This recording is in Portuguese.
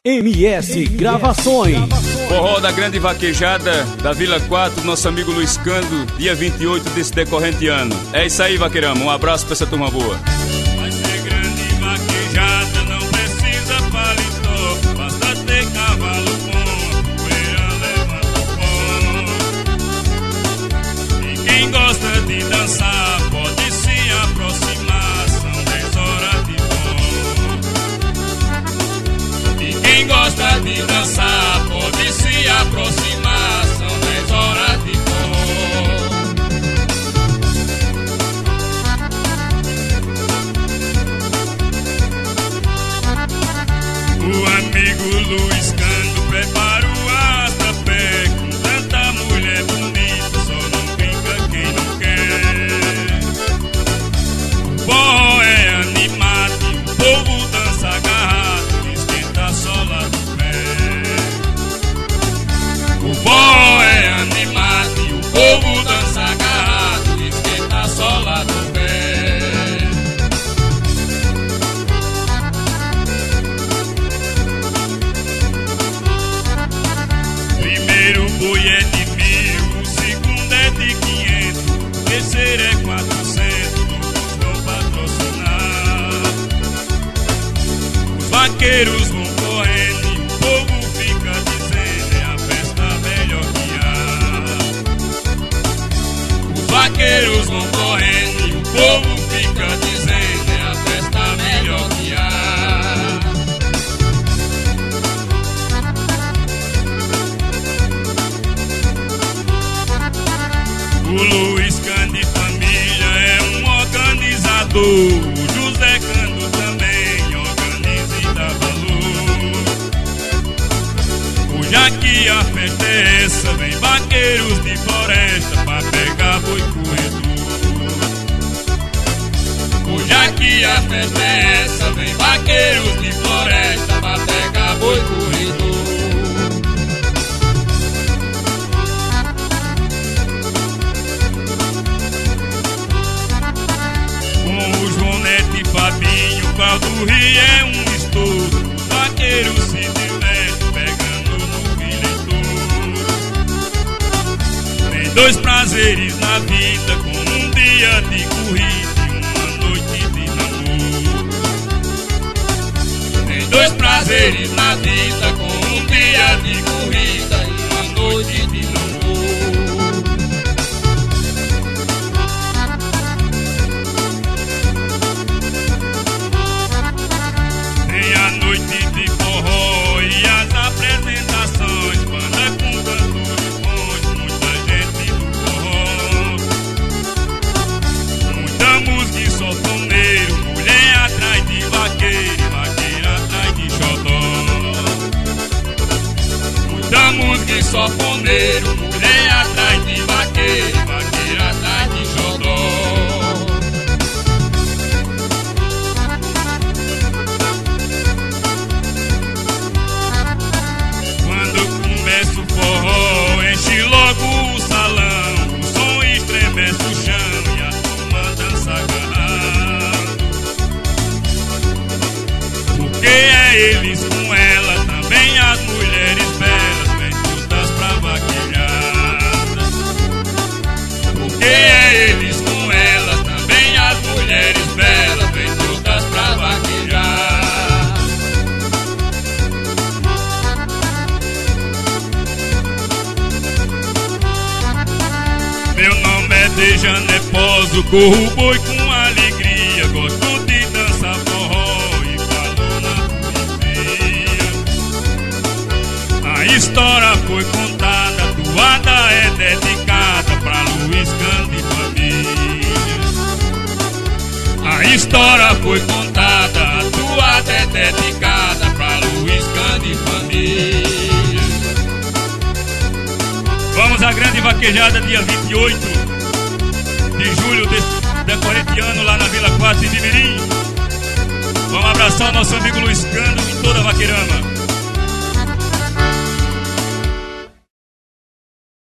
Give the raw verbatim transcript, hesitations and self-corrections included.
M S Gravações. Forró da Grande Vaquejada da Vila quatro, nosso amigo Luiz Cando, dia vinte e oito desse decorrente ano. É isso aí, vaqueirama, um abraço pra essa turma boa. Vai ser grande vaquejada, não precisa paletó, basta ter cavalo bom, a poeira levanta o pó. E quem gosta de dançar pode se aproximar, são dez horas de bom. E quem gosta de dançar pode se aproximar, são dez horas de bom. O amigo Luiz Cando prepara o arrasta-pé, com tanta mulher bonita, só não brinca quem não quer. O forró é animado e o povo dança agarrado, esquenta a sola do pé. O forró é animado e o povo dança agarrado, esquenta a sola do pé. Primeiro boi é de mil, o segundo é de quinhentos, o terceiro é quatrocentos, todos vão patrocinar. Os vaqueiros vão correndo e o povo fica dizendo, é a festa melhor que há. Os vaqueiros vão correndo e o povo fica dizendo, é a festa melhor que há. O Luiz Cando e família é um organizador, o José Cando também organiza e dá valor. Hoje aqui a festa é essa, vem vaqueiros de floresta pra pegar boi corredor. Hoje aqui a festa é essa, vem vaqueiros de floresta pra pegar boi corredor. Fabinho, o pau do Rio é um estouro, o vaqueiro se diverte pegando no eleitor. Tem dois prazeres na vida, com um dia de corrida e uma noite de namoro. Tem dois prazeres na vida, com um dia de corrida e uma noite de namoro. A noite de forró e as apresentações, banda com cantores bons, muita gente no forró. Muita música e sanfoneiro, mulher atrás de vaqueiro, vaqueiro atrás de xodó. Muita música e sanfoneiro, mulher atrás de vaqueiro, vaqueiro atrás de xodó. Enche logo o salão, o som estremece o chão e a turma dança agarrado. Porque é eles com ela, também as mulheres belas, vem todas pra vaquejada. Porque é eles com ela, também as mulheres belas, vem todas pra vaquejada. Meu nome é Dejané Pozo, corro boi com alegria, gosto de dançar forró e falo na poesia. A história foi contada, a toada é dedicada pra Luiz Cando e família. A história foi contada, a toada é dedicada pra Luiz Cando e família. Vamos à Grande Vaquejada, dia vinte e oito de julho desse decorrente ano, lá na Vila quatro, em Mirim. Vamos abraçar o nosso amigo Luiz Cando e toda a vaqueirama.